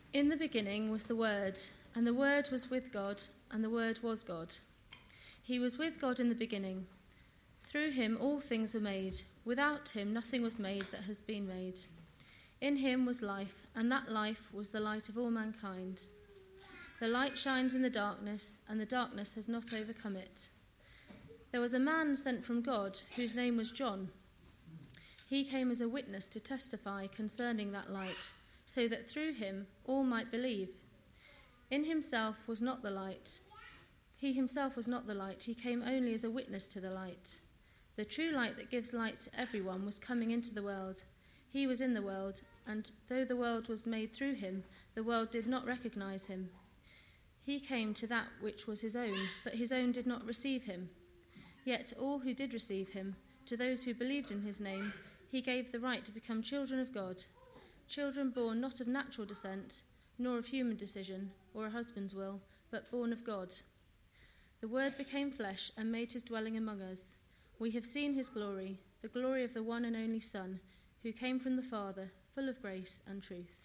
In the beginning was the Word, and the Word was with God, and the Word was God. He was with God in the beginning. Through him all things were made. Without him nothing was made that has been made. In him was life, and that life was the light of all mankind. The light shines in the darkness, and the darkness has not overcome it. There was a man sent from God, whose name was John. He came as a witness to testify concerning that light, so that through him all might believe. In himself was not the light. He himself was not the light. He came only as a witness to the light. The true light that gives light to everyone was coming into the world. He was in the world, and though the world was made through him, the world did not recognize him. He came to that which was his own, but his own did not receive him. Yet all who did receive him, to those who believed in his name, he gave the right to become children of God, children born not of natural descent, nor of human decision or a husband's will, but born of God. The Word became flesh and made his dwelling among us. We have seen his glory, the glory of the one and only Son, who came from the Father, full of grace and truth.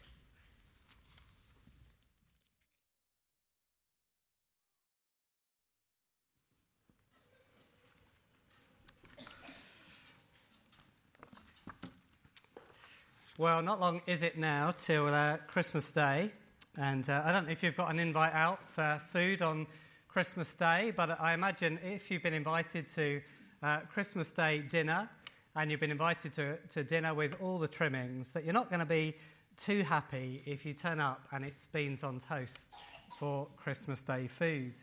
Well, not long is it now till Christmas Day, and I don't know if you've got an invite out for food on Christmas Day, but I imagine if you've been invited to Christmas Day dinner and you've been invited to dinner with all the trimmings, that you're not going to be too happy if you turn up and it's beans on toast for Christmas Day food.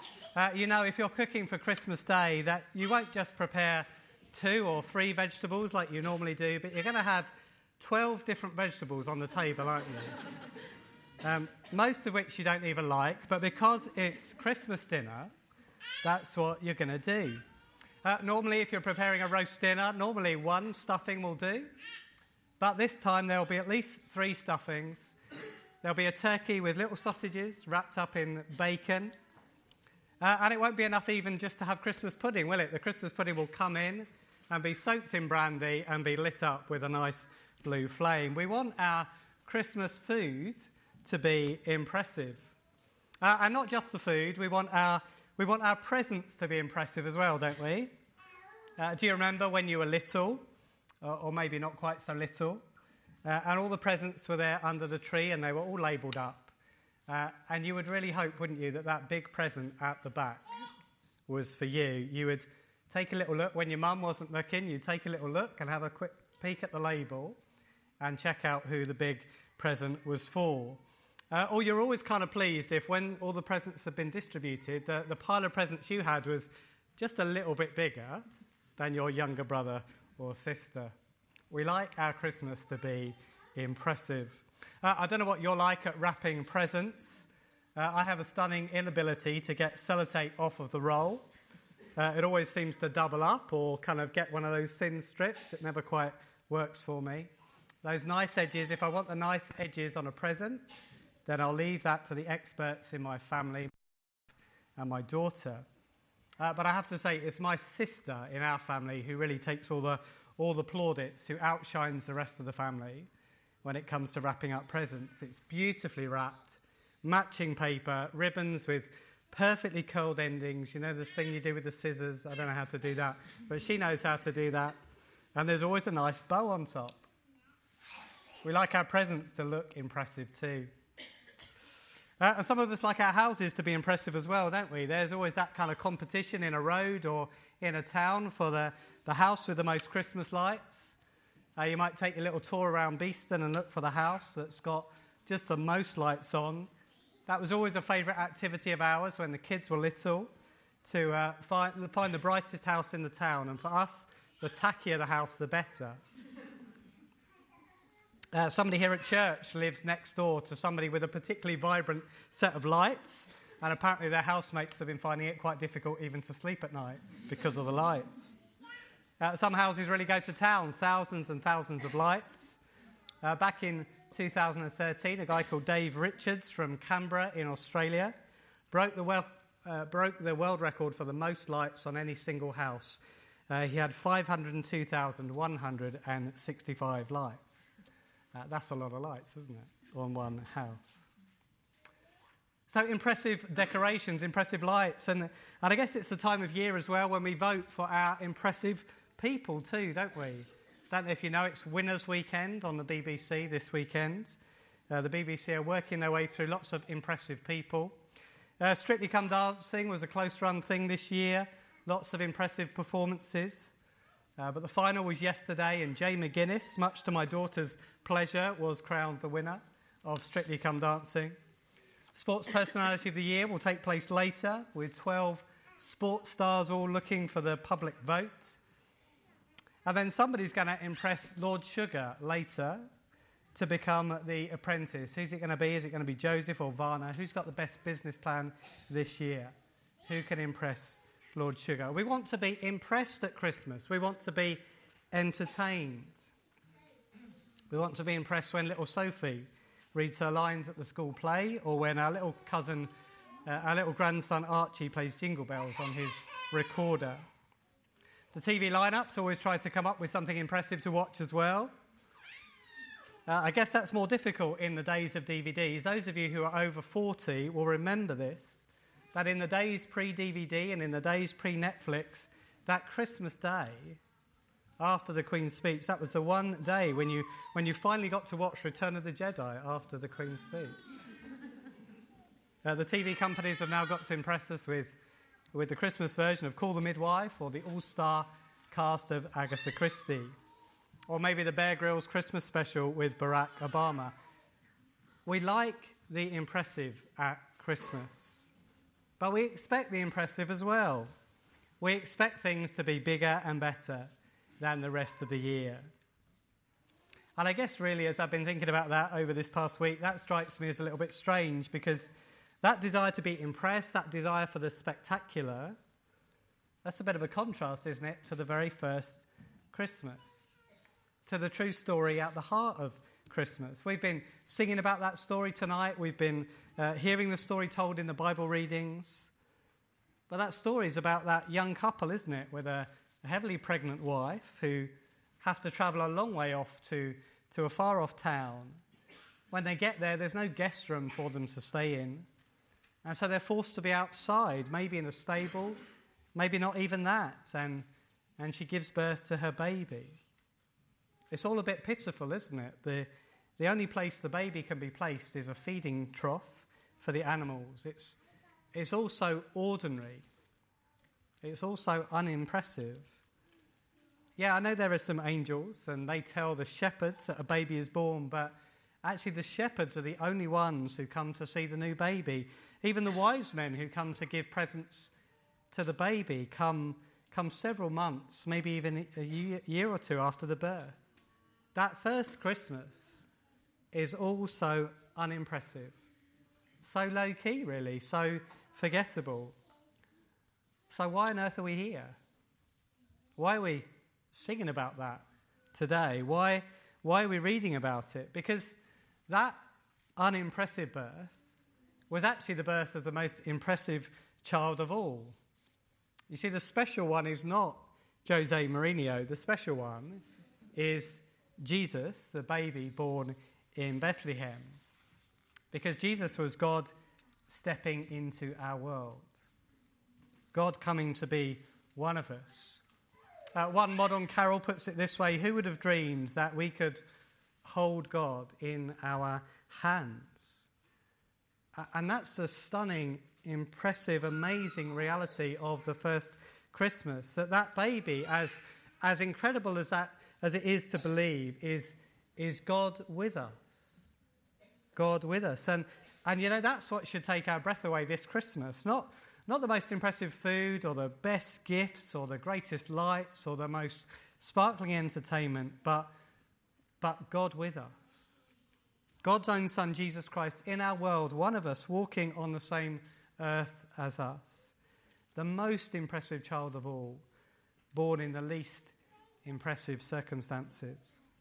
If you're cooking for Christmas Day, that you won't just prepare 2 or 3 vegetables like you normally do, but you're going to have 12 different vegetables on the table, aren't you? Most of which you don't even like, but because it's Christmas dinner, that's what you're going to do. Normally, if you're preparing a roast dinner, normally 1 stuffing will do. But this time, there'll be at least 3 stuffings. There'll be a turkey with little sausages wrapped up in bacon. And it won't be enough even just to have Christmas pudding, will it? The Christmas pudding will come in and be soaked in brandy and be lit up with a nice blue flame. We want our Christmas food to be impressive. And not just the food, we want our presents to be impressive as well, don't we? Do you remember when you were little, or maybe not quite so little, and all the presents were there under the tree and they were all labelled up? And you would really hope, wouldn't you, that big present at the back was for you. You would take a little look when your mum wasn't looking. You'd take a little look and have a quick peek at the label and check out who the big present was for. Or you're always kind of pleased if when all the presents have been distributed, the pile of presents you had was just a little bit bigger than your younger brother or sister. We like our Christmas to be impressive. I don't know what you're like at wrapping presents. I have a stunning inability to get sellotape off of the roll. It always seems to double up or kind of get one of those thin strips. It never quite works for me. Those nice edges, if I want the nice edges on a present, then I'll leave that to the experts in my family and my daughter. But I have to say, it's my sister in our family who really takes all the plaudits, who outshines the rest of the family when it comes to wrapping up presents. It's beautifully wrapped, matching paper, ribbons with perfectly curled endings. You know the thing you do with the scissors? I don't know how to do that, but she knows how to do that. And there's always a nice bow on top. We like our presents to look impressive too. And some of us like our houses to be impressive as well, don't we? There's always that kind of competition in a road or in a town for the house with the most Christmas lights. You might take a little tour around Beeston and look for the house that's got just the most lights on. That was always a favourite activity of ours when the kids were little, to find the brightest house in the town. And for us, the tackier the house, the better. Somebody here at church lives next door to somebody with a particularly vibrant set of lights, and apparently their housemates have been finding it quite difficult even to sleep at night because of the lights. Some houses really go to town, thousands and thousands of lights. Back in 2013, a guy called Dave Richards from Canberra in Australia broke the world record for the most lights on any single house. He had 502,165 lights. That's a lot of lights, isn't it, on one house? So impressive decorations, impressive lights, and I guess it's the time of year as well when we vote for our impressive people too, don't we? Don't know if you know, it's Winners' Weekend on the BBC this weekend. The BBC are working their way through lots of impressive people. Strictly Come Dancing was a close-run thing this year. Lots of impressive performances. But the final was yesterday, and Jay McGuinness, much to my daughter's pleasure, was crowned the winner of Strictly Come Dancing. Sports Personality of the Year will take place later, with 12 sports stars all looking for the public vote. And then somebody's going to impress Lord Sugar later to become the apprentice. Who's it going to be? Is it going to be Joseph or Varna? Who's got the best business plan this year? Who can impress Lord Sugar? We want to be impressed at Christmas. We want to be entertained. We want to be impressed when little Sophie reads her lines at the school play, or when our little cousin, our little grandson Archie plays Jingle Bells on his recorder. The TV lineups always try to come up with something impressive to watch as well. I guess that's more difficult in the days of DVDs. Those of you who are over 40 will remember this, that in the days pre-DVD and in the days pre-Netflix, that Christmas Day, after the Queen's speech, that was the one day when you finally got to watch Return of the Jedi after the Queen's speech. The TV companies have now got to impress us with the Christmas version of Call the Midwife, or the all-star cast of Agatha Christie, or maybe the Bear Grylls Christmas special with Barack Obama. We like the impressive at Christmas, but we expect the impressive as well. We expect things to be bigger and better than the rest of the year. And I guess really, as I've been thinking about that over this past week, that strikes me as a little bit strange, because that desire to be impressed, that desire for the spectacular, that's a bit of a contrast, isn't it, to the very first Christmas, to the true story at the heart of Christmas. We've been singing about that story tonight. We've been hearing the story told in the Bible readings. But that story is about that young couple, isn't it, with a heavily pregnant wife who have to travel a long way off to a far-off town. When they get there, there's no guest room for them to stay in. And so they're forced to be outside, maybe in a stable, maybe not even that. And she gives birth to her baby. It's all a bit pitiful, isn't it? The only place the baby can be placed is a feeding trough for the animals. It's also ordinary. It's also unimpressive. Yeah, I know there are some angels, and they tell the shepherds that a baby is born, but actually the shepherds are the only ones who come to see the new baby. Even the wise men who come to give presents to the baby come several months, maybe even a year or two after the birth. That first Christmas is all so unimpressive, so low-key really, so forgettable. So why on earth are we here? Why are we singing about that today? Why are we reading about it? Because that unimpressive birth was actually the birth of the most impressive child of all. You see, the special one is not Jose Mourinho. The special one is Jesus, the baby born in Bethlehem. Because Jesus was God stepping into our world. God coming to be one of us. One modern carol puts it this way: who would have dreamed that we could hold God in our hands? And that's the stunning, impressive, amazing reality of the first Christmas, that baby, as incredible as it is to believe, is God with us. God with us. And you know, that's what should take our breath away this Christmas. Not the most impressive food or the best gifts or the greatest lights or the most sparkling entertainment, but God with us. God's own Son, Jesus Christ, in our world, one of us walking on the same earth as us. The most impressive child of all, born in the least impressive circumstances.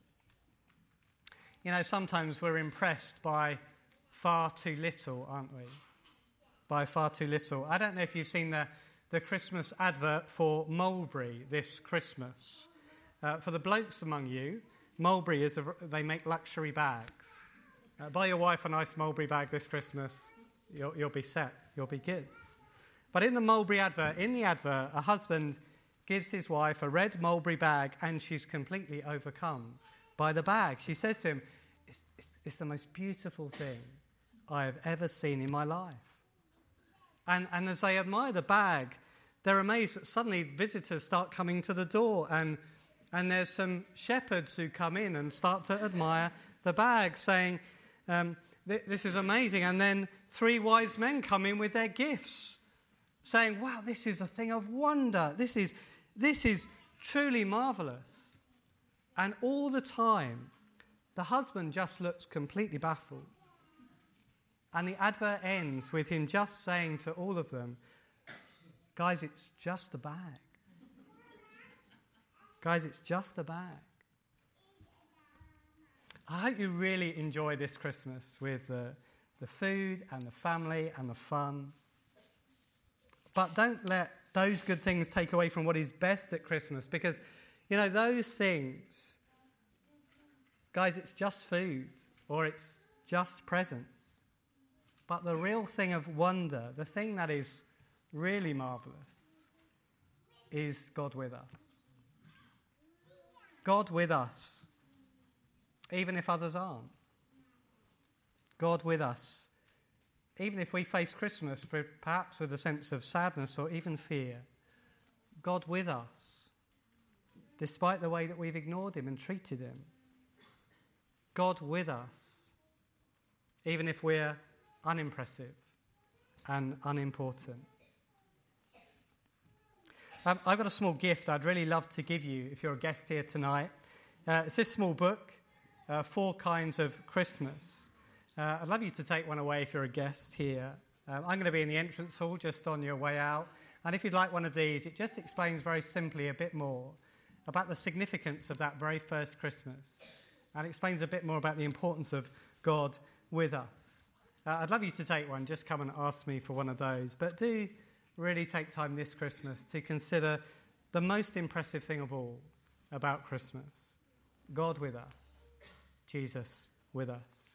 You know, sometimes we're impressed by far too little, aren't we? By far too little. I don't know if you've seen the Christmas advert for Mulberry this Christmas. For the blokes among you, Mulberry they make luxury bags. Buy your wife a nice Mulberry bag this Christmas. You'll be set. You'll be good. But in the Mulberry advert, a husband gives his wife a red Mulberry bag, and she's completely overcome by the bag. She says to him, it's the most beautiful thing I have ever seen in my life. And as they admire the bag, they're amazed that suddenly visitors start coming to the door, and there's some shepherds who come in and start to admire the bag, saying, this is amazing. And then 3 wise men come in with their gifts, saying, wow, this is a thing of wonder. This is truly marvellous. And all the time, the husband just looks completely baffled. And the advert ends with him just saying to all of them, guys, it's just a bag. Guys, it's just a bag. I hope you really enjoy this Christmas with the food and the family and the fun. But don't let those good things take away from what is best at Christmas, because, those things, guys, it's just food or it's just presents. But the real thing of wonder, the thing that is really marvellous, is God with us. God with us, even if others aren't. God with us, even if we face Christmas perhaps with a sense of sadness or even fear. God with us, despite the way that we've ignored him and treated him. God with us, even if we're unimpressive and unimportant. I've got a small gift I'd really love to give you if you're a guest here tonight. It's this small book, 4 Kinds of Christmas. I'd love you to take one away if you're a guest here. I'm going to be in the entrance hall just on your way out. And if you'd like one of these, it just explains very simply a bit more about the significance of that very first Christmas. And explains a bit more about the importance of God with us. I'd love you to take one. Just come and ask me for one of those. But do really take time this Christmas to consider the most impressive thing of all about Christmas. God with us. Jesus with us.